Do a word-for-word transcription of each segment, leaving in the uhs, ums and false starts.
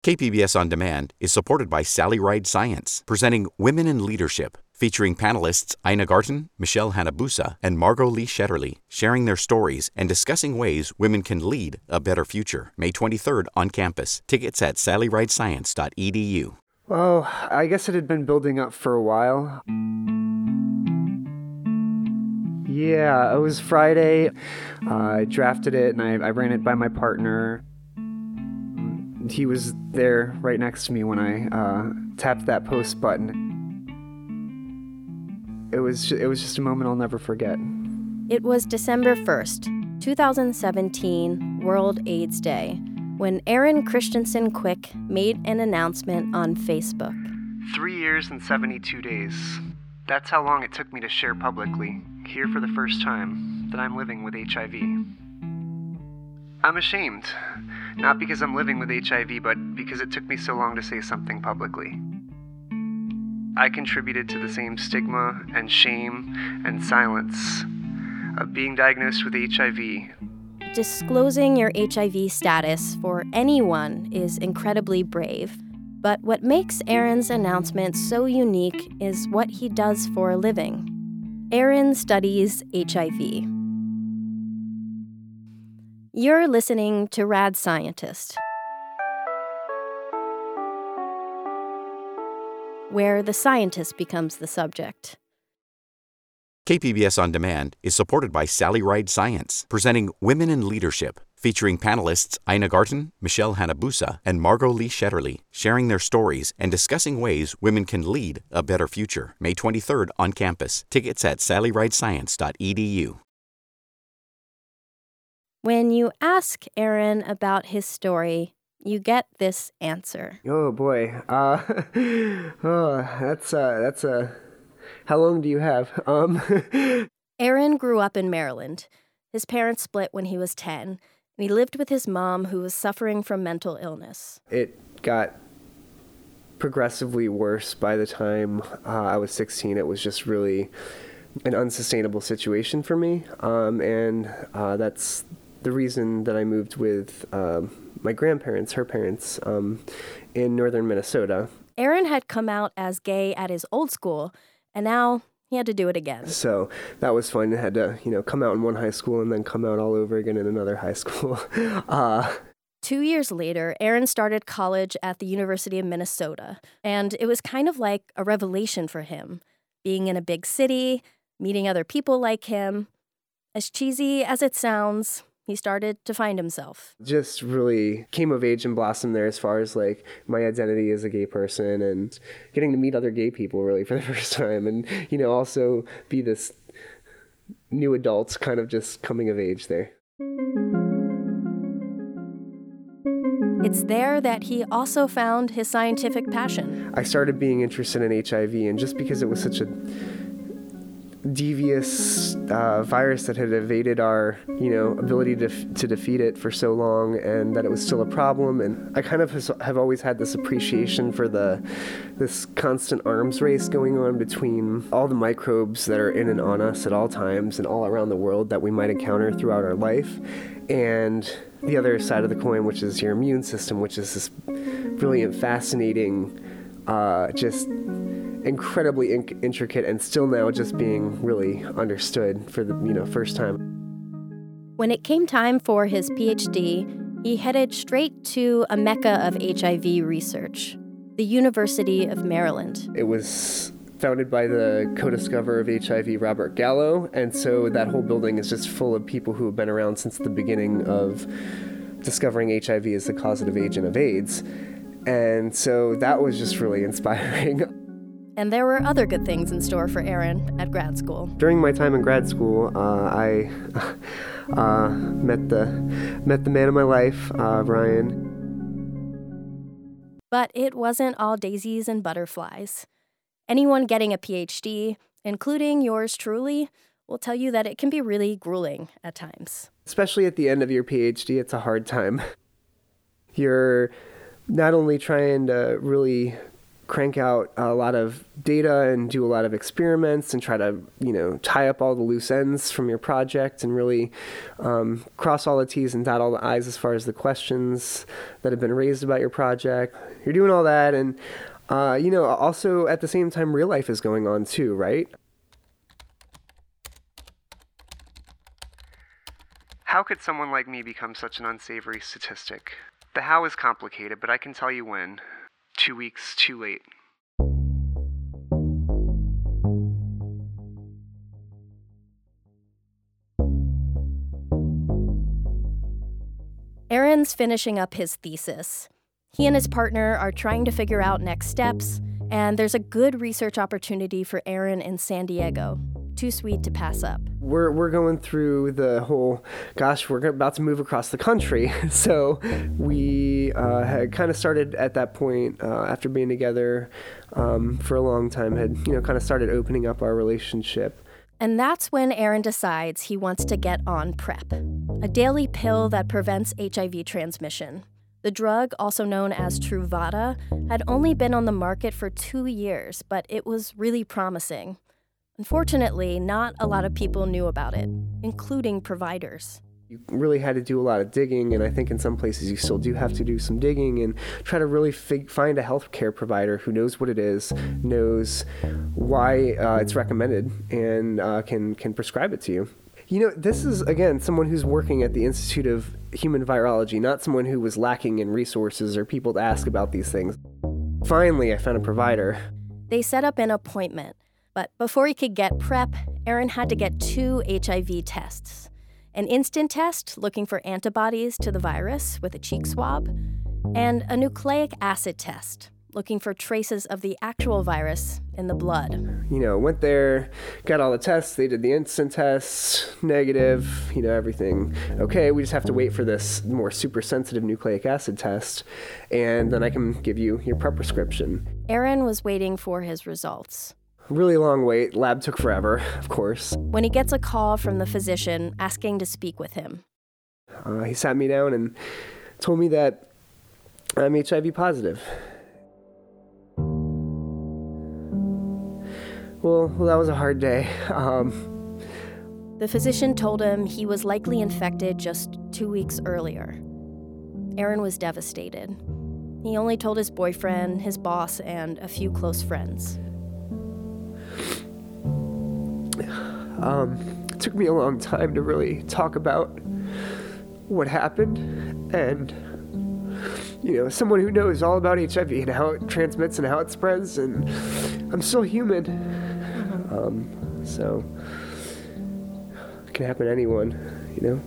K P B S On Demand is supported by Sally Ride Science, presenting Women in Leadership, featuring panelists Ina Garten, Michelle Hanabusa, and Margot Lee Shetterly, sharing their stories and discussing ways women can lead a better future. May twenty-third on campus. Tickets at sally ride science dot e d u. Well, I guess it had been building up for a while. Yeah, it was Friday. Uh, I drafted it and I, I ran it by my partner. He was there right next to me when I uh, tapped that post button. It was it was just a moment I'll never forget. It was December first, twenty seventeen, World AIDS Day, when Aaron Christensen Quick made an announcement on Facebook. Three years and seventy-two days. That's how long it took me to share publicly, here for the first time, that I'm living with H I V. I'm ashamed. Not because I'm living with H I V, but because it took me so long to say something publicly. I contributed to the same stigma and shame and silence of being diagnosed with H I V. Disclosing your H I V status for anyone is incredibly brave. But what makes Aaron's announcement so unique is what he does for a living. Aaron studies H I V. You're listening to Rad Scientist, where the scientist becomes the subject. K P B S On Demand is supported by Sally Ride Science, presenting Women in Leadership, featuring panelists Ina Garten, Michelle Hanabusa, and Margot Lee Shetterly, sharing their stories and discussing ways women can lead a better future. May twenty-third on campus. Tickets at sally ride science dot e d u. When you ask Aaron about his story, you get this answer. Oh boy, uh, oh, that's uh, that's a. Uh, how long do you have? Um. Aaron grew up in Maryland. His parents split when he was ten, and he lived with his mom, who was suffering from mental illness. It got progressively worse by the time uh, I was sixteen. It was just really an unsustainable situation for me, um, and uh, that's the reason that I moved with uh, my grandparents, her parents, um, in northern Minnesota. Aaron had come out as gay at his old school, and now he had to do it again. So that was fun. I had to, you know, come out in one high school and then come out all over again in another high school. uh, Two years later, Aaron started college at the University of Minnesota, and it was kind of like a revelation for him, being in a big city, meeting other people like him. As cheesy as it sounds, he started to find himself. Just really came of age and blossomed there as far as like my identity as a gay person and getting to meet other gay people really for the first time, and, you know, also be this new adult kind of just coming of age there. It's there that he also found his scientific passion. I started being interested in H I V, and just because it was such a devious uh, virus that had evaded our, you know, ability to to defeat it for so long, and that it was still a problem. And I kind of has, have always had this appreciation for the this constant arms race going on between all the microbes that are in and on us at all times and all around the world that we might encounter throughout our life, and the other side of the coin, which is your immune system, which is this brilliant, fascinating, uh, just incredibly in- intricate and still now just being really understood for the, you know, first time. When it came time for his P H D, he headed straight to a mecca of H I V research, the University of Maryland. It was founded by the co-discoverer of H I V, Robert Gallo, and so that whole building is just full of people who have been around since the beginning of discovering H I V as the causative agent of AIDS. And so that was just really inspiring. And there were other good things in store for Aaron at grad school. During my time in grad school, uh, I uh, met the met the man of my life, uh, Ryan. But it wasn't all daisies and butterflies. Anyone getting a P H D, including yours truly, will tell you that it can be really grueling at times. Especially at the end of your P H D, it's a hard time. You're not only trying to really crank out a lot of data and do a lot of experiments and try to, you know, tie up all the loose ends from your project and really um, cross all the T's and dot all the I's as far as the questions that have been raised about your project. You're doing all that, and uh, you know, also at the same time, real life is going on too, right? How could someone like me become such an unsavory statistic? The how is complicated, but I can tell you when. Two weeks too late. Aaron's finishing up his thesis. He and his partner are trying to figure out next steps, and there's a good research opportunity for Aaron in San Diego. Too sweet to pass up. We're we're going through the whole, gosh, we're about to move across the country. So we uh, had kind of started at that point, uh, after being together um, for a long time, had, you know, kind of started opening up our relationship. And that's when Aaron decides he wants to get on PrEP, a daily pill that prevents H I V transmission. The drug, also known as Truvada, had only been on the market for two years, but it was really promising. Unfortunately, not a lot of people knew about it, including providers. You really had to do a lot of digging, and I think in some places you still do have to do some digging and try to really fig- find a healthcare provider who knows what it is, knows why uh, it's recommended, and uh, can can prescribe it to you. You know, this is, again, someone who's working at the Institute of Human Virology, not someone who was lacking in resources or people to ask about these things. Finally, I found a provider. They set up an appointment. But before he could get PrEP, Aaron had to get two H I V tests. An instant test looking for antibodies to the virus with a cheek swab, and a nucleic acid test looking for traces of the actual virus in the blood. You know, went there, got all the tests, they did the instant tests, negative, you know, everything. Okay, we just have to wait for this more super sensitive nucleic acid test, and then I can give you your PrEP prescription. Aaron was waiting for his results. Really long wait. Lab took forever, of course. When he gets a call from the physician asking to speak with him. Uh, he sat me down and told me that I'm H I V positive. Well, well that was a hard day. Um, the physician told him he was likely infected just two weeks earlier. Aaron was devastated. He only told his boyfriend, his boss, and a few close friends. Um, it took me a long time to really talk about what happened, and, you know, someone who knows all about H I V and how it transmits and how it spreads, and I'm still human. Um, so, it can happen to anyone, you know?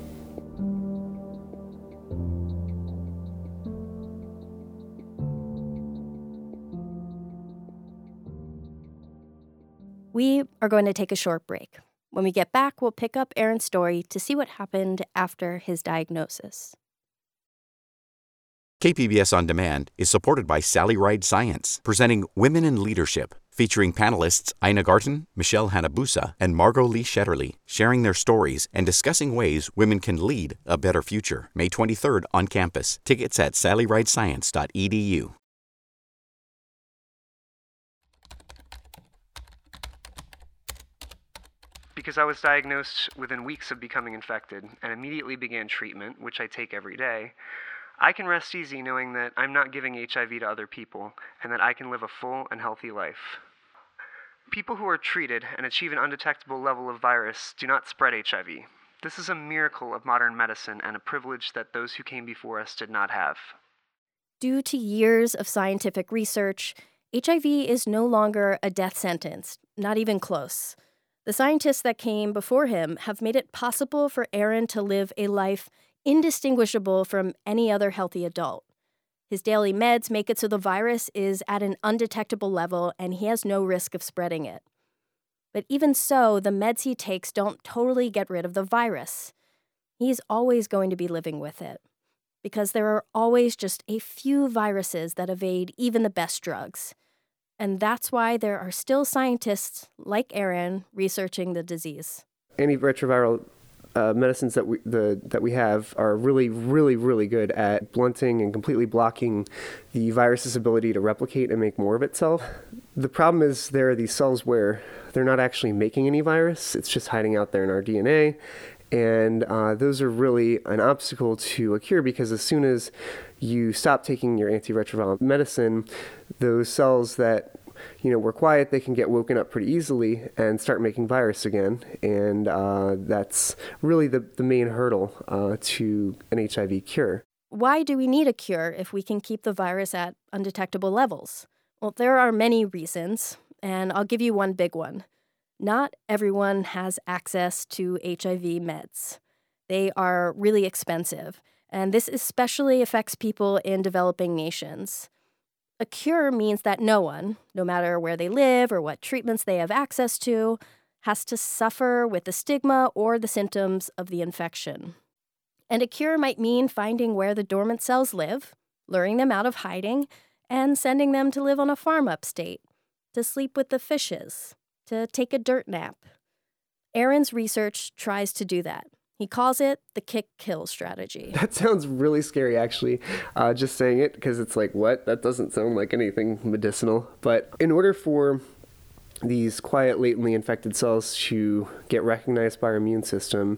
We are going to take a short break. When we get back, we'll pick up Aaron's story to see what happened after his diagnosis. K P B S On Demand is supported by Sally Ride Science, presenting Women in Leadership, featuring panelists Ina Garten, Michelle Hanabusa, and Margot Lee Shetterly, sharing their stories and discussing ways women can lead a better future. May twenty-third on campus. Tickets at sally ride science dot e d u. Because I was diagnosed within weeks of becoming infected and immediately began treatment, which I take every day, I can rest easy knowing that I'm not giving H I V to other people and that I can live a full and healthy life. People who are treated and achieve an undetectable level of virus do not spread H I V. This is a miracle of modern medicine and a privilege that those who came before us did not have. Due to years of scientific research, H I V is no longer a death sentence, not even close. The scientists that came before him have made it possible for Aaron to live a life indistinguishable from any other healthy adult. His daily meds make it so the virus is at an undetectable level and he has no risk of spreading it. But even so, the meds he takes don't totally get rid of the virus. He's always going to be living with it, because there are always just a few viruses that evade even the best drugs. And that's why there are still scientists like Aaron researching the disease. Antiretroviral uh, medicines that we the that we have are really, really, really good at blunting and completely blocking the virus's ability to replicate and make more of itself. The problem is there are these cells where they're not actually making any virus. It's just hiding out there in our D N A. And uh, those are really an obstacle to a cure, because as soon as you stop taking your antiretroviral medicine, those cells that you know, we're quiet, they can get woken up pretty easily and start making virus again. And uh, that's really the, the main hurdle uh, to an H I V cure. Why do we need a cure if we can keep the virus at undetectable levels? Well, there are many reasons, and I'll give you one big one. Not everyone has access to H I V meds. They are really expensive, and this especially affects people in developing nations. A cure means that no one, no matter where they live or what treatments they have access to, has to suffer with the stigma or the symptoms of the infection. And a cure might mean finding where the dormant cells live, luring them out of hiding, and sending them to live on a farm upstate, to sleep with the fishes, to take a dirt nap. Aaron's research tries to do that. He calls it the kick-kill strategy. That sounds really scary, actually, uh, just saying it, because it's like, what? That doesn't sound like anything medicinal. But in order for these quiet, latently infected cells to get recognized by our immune system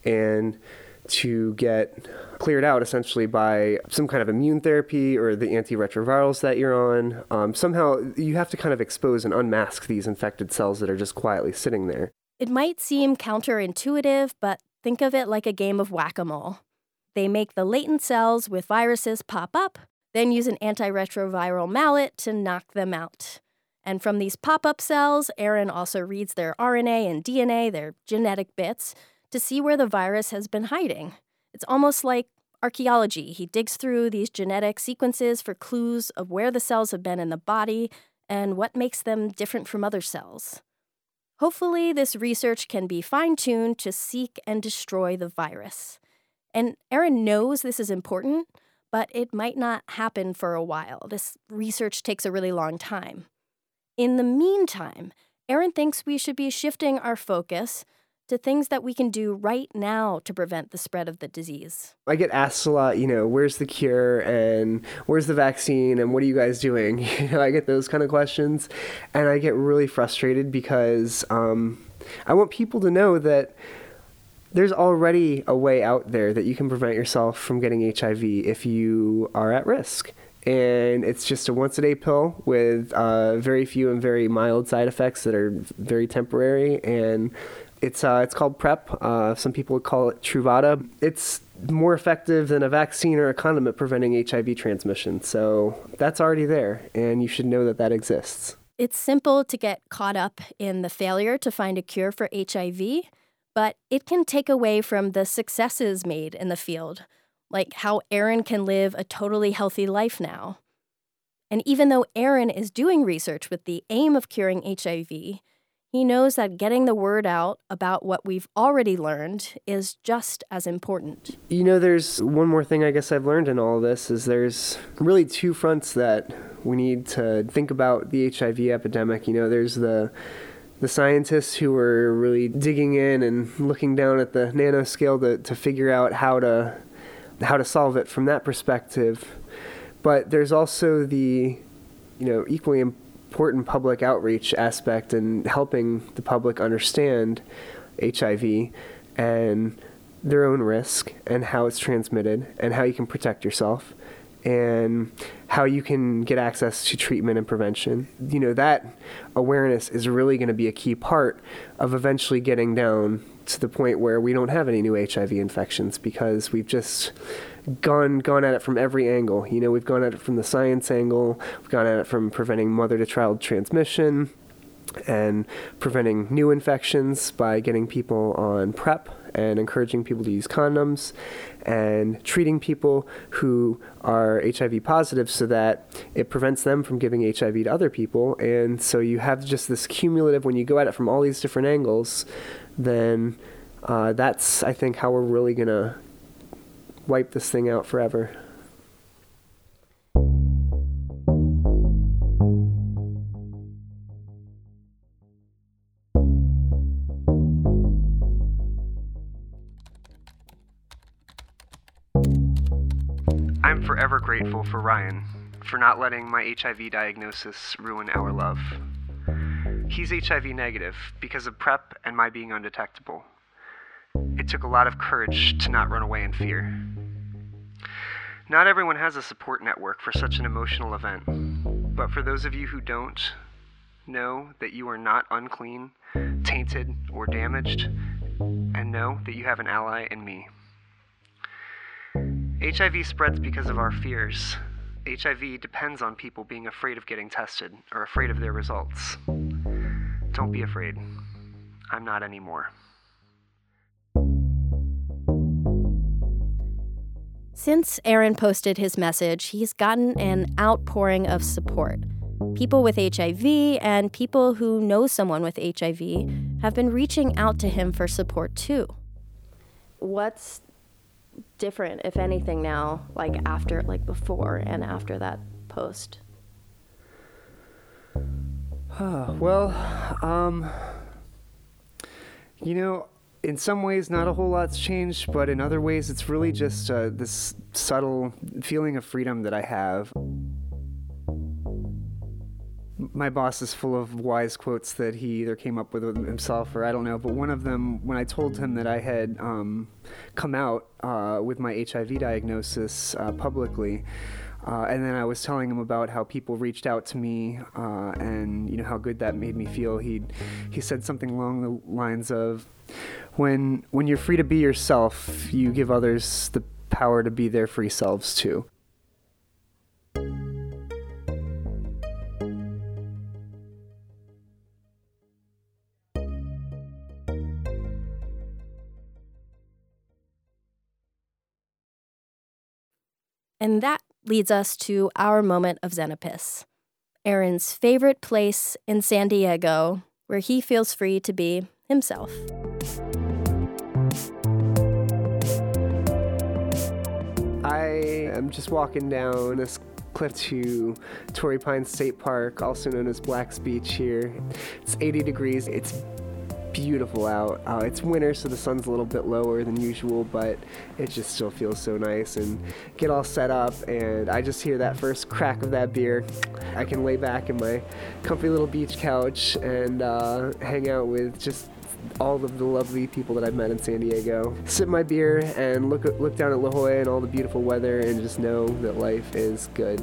and to get cleared out, essentially, by some kind of immune therapy or the antiretrovirals that you're on, um, somehow you have to kind of expose and unmask these infected cells that are just quietly sitting there. It might seem counterintuitive, but think of it like a game of whack-a-mole. They make the latent cells with viruses pop up, then use an antiretroviral mallet to knock them out. And from these pop-up cells, Aaron also reads their R N A and D N A, their genetic bits, to see where the virus has been hiding. It's almost like archaeology. He digs through these genetic sequences for clues of where the cells have been in the body and what makes them different from other cells. Hopefully, this research can be fine-tuned to seek and destroy the virus. And Aaron knows this is important, but it might not happen for a while. This research takes a really long time. In the meantime, Aaron thinks we should be shifting our focus to things that we can do right now to prevent the spread of the disease. I get asked a lot, you know, where's the cure and where's the vaccine and what are you guys doing? You know, I get those kind of questions, and I get really frustrated because um, I want people to know that there's already a way out there that you can prevent yourself from getting H I V if you are at risk. And it's just a once-a-day pill with uh, very few and very mild side effects that are very temporary. And it's uh, it's called PrEP. Uh, some people would call it Truvada. It's more effective than a vaccine or a condom at preventing H I V transmission. So that's already there, and you should know that that exists. It's simple to get caught up in the failure to find a cure for H I V, but it can take away from the successes made in the field, like how Aaron can live a totally healthy life now. And even though Aaron is doing research with the aim of curing H I V, he knows that getting the word out about what we've already learned is just as important. You know, there's one more thing I guess I've learned in all of this is there's really two fronts that we need to think about the H I V epidemic. You know, there's the the scientists who are really digging in and looking down at the nanoscale to, to figure out how to how to solve it from that perspective. But there's also the, you know, equally important public outreach aspect and helping the public understand H I V and their own risk and how it's transmitted and how you can protect yourself and how you can get access to treatment and prevention. You know, that awareness is really going to be a key part of eventually getting down to the point where we don't have any new H I V infections, because we've just gone gone at it from every angle. You know, we've gone at it from the science angle, we've gone at it from preventing mother-to-child transmission and preventing new infections by getting people on PrEP and encouraging people to use condoms and treating people who are H I V positive so that it prevents them from giving H I V to other people. And so you have just this cumulative, when you go at it from all these different angles, then uh, that's, I think, how we're really going to wipe this thing out forever. grateful for Ryan for not letting my H I V diagnosis ruin our love. He's H I V negative because of PrEP and my being undetectable. It took a lot of courage to not run away in fear. Not everyone has a support network for such an emotional event, but for those of you who don't, know that you are not unclean, tainted, or damaged, and know that you have an ally in me. H I V spreads because of our fears. H I V depends on people being afraid of getting tested or afraid of their results. Don't be afraid. I'm not anymore. Since Aaron posted his message, he's gotten an outpouring of support. People with H I V and people who know someone with H I V have been reaching out to him for support too. What's different, if anything, now, like after, like before and after that post? Well, um, you know, in some ways, not a whole lot's changed, but in other ways, it's really just uh, this subtle feeling of freedom that I have. My boss is full of wise quotes that he either came up with himself or I don't know, but one of them, when I told him that I had um, come out uh, with my H I V diagnosis uh, publicly, uh, and then I was telling him about how people reached out to me uh, and you know how good that made me feel, he he said something along the lines of, when when you're free to be yourself, you give others the power to be their free selves too. And that leads us to our moment of Xenopus, Aaron's favorite place in San Diego, where he feels free to be himself. I am just walking down this cliff to Torrey Pines State Park, also known as Black's Beach here. It's eighty degrees. It's beautiful out. Uh, it's winter, so the sun's a little bit lower than usual, but it just still feels so nice. And get all set up, and I just hear that first crack of that beer. I can lay back in my comfy little beach couch and uh, hang out with just all of the lovely people that I've met in San Diego. Sip my beer and look look down at La Jolla and all the beautiful weather and just know that life is good.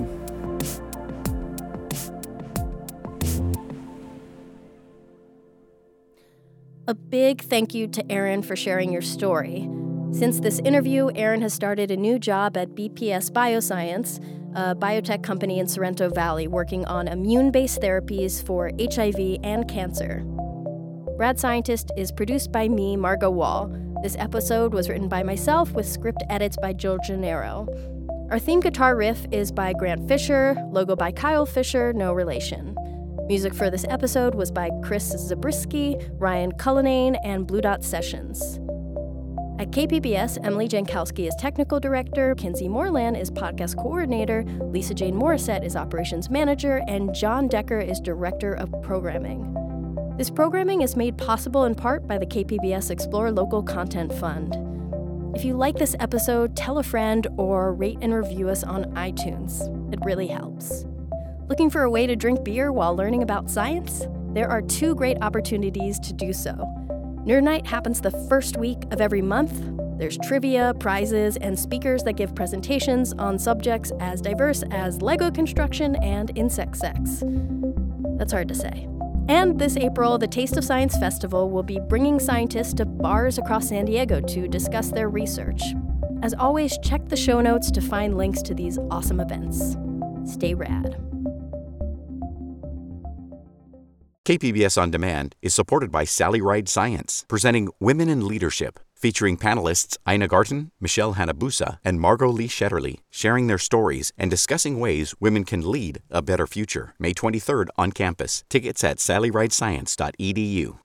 A big thank you to Aaron for sharing your story. Since this interview, Aaron has started a new job at B P S Bioscience, a biotech company in Sorrento Valley working on immune-based therapies for H I V and cancer. Rad Scientist is produced by me, Margot Wall. This episode was written by myself with script edits by Joe Gennaro. Our theme guitar riff is by Grant Fisher, logo by Kyle Fisher, no relation. Music for this episode was by Chris Zabriskie, Ryan Cullinane, and Blue Dot Sessions. At K P B S, Emily Jankowski is technical director, Kinsey Moreland is podcast coordinator, Lisa Jane Morissette is operations manager, and John Decker is director of programming. This programming is made possible in part by the K P B S Explore Local Content Fund. If you like this episode, tell a friend or rate and review us on iTunes. It really helps. Looking for a way to drink beer while learning about science? There are two great opportunities to do so. Nerd Night happens the first week of every month. There's trivia, prizes, and speakers that give presentations on subjects as diverse as Lego construction and insect sex. That's hard to say. And this April, the Taste of Science Festival will be bringing scientists to bars across San Diego to discuss their research. As always, check the show notes to find links to these awesome events. Stay rad. K P B S On Demand is supported by Sally Ride Science, presenting Women in Leadership, featuring panelists Ina Garten, Michelle Hanabusa, and Margot Lee Shetterly, sharing their stories and discussing ways women can lead a better future. May twenty-third on campus. Tickets at sally ride science dot e d u.